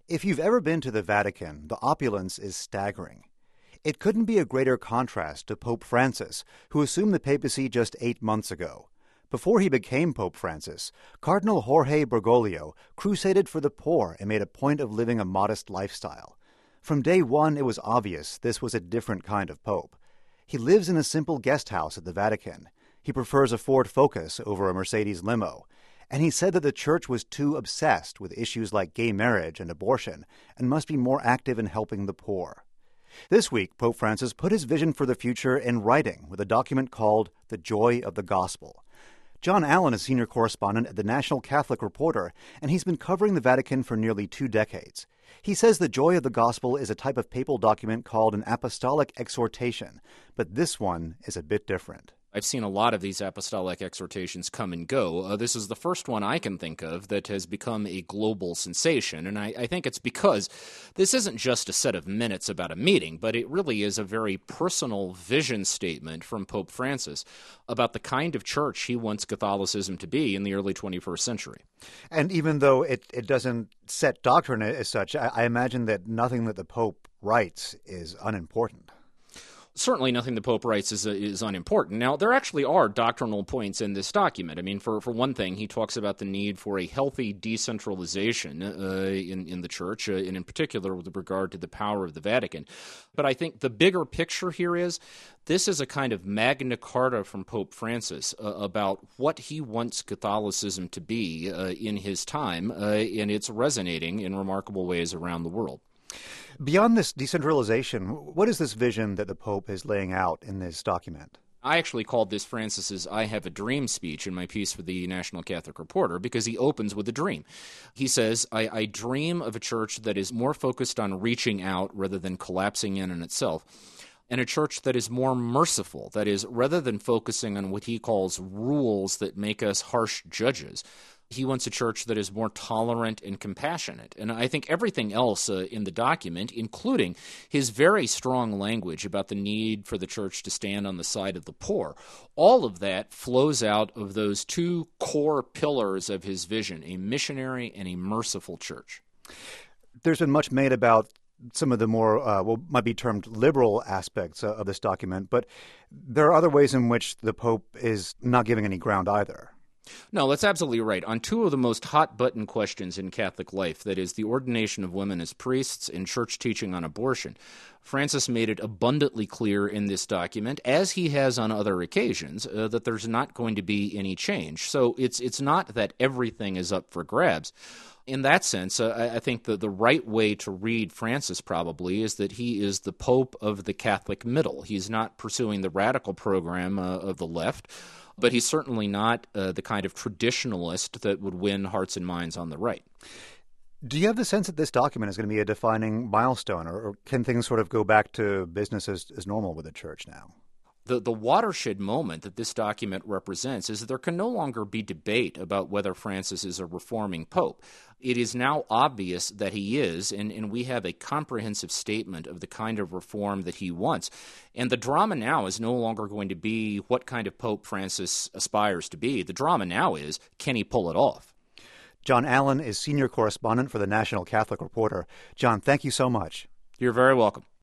If you've ever been to the Vatican, the opulence is staggering. It couldn't be a greater contrast to Pope Francis, who assumed the papacy just 8 months ago. Before he became Pope Francis, Cardinal Jorge Bergoglio crusaded for the poor and made a point of living a modest lifestyle. From day one, it was obvious this was a different kind of pope. He lives in a simple guest house at the Vatican. He prefers a Ford Focus over a Mercedes limo. And he said that the church was too obsessed with issues like gay marriage and abortion and must be more active in helping the poor. This week, Pope Francis put his vision for the future in writing with a document called The Joy of the Gospel. John Allen is senior correspondent at the National Catholic Reporter, and he's been covering the Vatican for nearly 2 decades. He says the Joy of the Gospel is a type of papal document called an apostolic exhortation, but this one is a bit different. I've seen a lot of these apostolic exhortations come and go. This is the first one I can think of that has become a global sensation, and I think it's because this isn't just a set of minutes about a meeting, but it really is a very personal vision statement from Pope Francis about the kind of church he wants Catholicism to be in the early 21st century. And even though it doesn't set doctrine as such, I imagine that nothing that the Pope writes is unimportant. Certainly nothing the Pope writes is unimportant. Now, there actually are doctrinal points in this document. I mean, for one thing, he talks about the need for a healthy decentralization in the Church, and in particular with regard to the power of the Vatican. But I think the bigger picture here is this is a kind of Magna Carta from Pope Francis about what he wants Catholicism to be in his time, and it's resonating in remarkable ways around the world. Beyond this decentralization, what is this vision that the Pope is laying out in this document? I actually called this Francis's I Have a Dream speech in my piece for the National Catholic Reporter because he opens with a dream. He says, I dream of a church that is more focused on reaching out rather than collapsing in on itself, and a church that is more merciful, that is, rather than focusing on what he calls rules that make us harsh judges. He wants a church that is more tolerant and compassionate. And I think everything else in the document, including his very strong language about the need for the church to stand on the side of the poor, all of that flows out of those 2 core pillars of his vision, a missionary and a merciful church. There's been much made about some of the more, what might be termed liberal aspects of this document, but there are other ways in which the Pope is not giving any ground either. No, that's absolutely right. On 2 of the most hot-button questions in Catholic life, that is, the ordination of women as priests and church teaching on abortion, Francis made it abundantly clear in this document, as he has on other occasions, that there's not going to be any change. So it's not that everything is up for grabs. In that sense, I think the right way to read Francis probably is that he is the Pope of the Catholic middle. He's not pursuing the radical program of the left, but he's certainly not the kind of traditionalist that would win hearts and minds on the right. Do you have the sense that this document is going to be a defining milestone, or can things sort of go back to business as normal with the church now? The watershed moment that this document represents is that there can no longer be debate about whether Francis is a reforming pope. It is now obvious that he is, and we have a comprehensive statement of the kind of reform that he wants. And the drama now is no longer going to be what kind of Pope Francis aspires to be. The drama now is, can he pull it off? John Allen is senior correspondent for the National Catholic Reporter. John, thank you so much. You're very welcome.